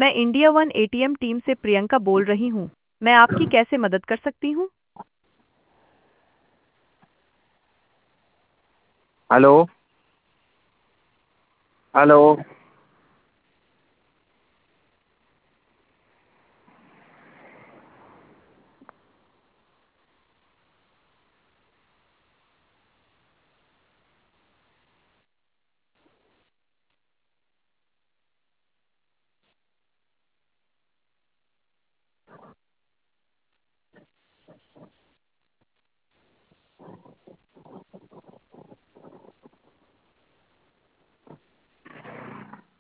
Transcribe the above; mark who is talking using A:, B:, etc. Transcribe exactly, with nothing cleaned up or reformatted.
A: मैं India one ATM team से प्रियंका बोल रही हूँ। मैं आपकी कैसे मदद कर सकती हूँ?
B: हेलो। हेलो।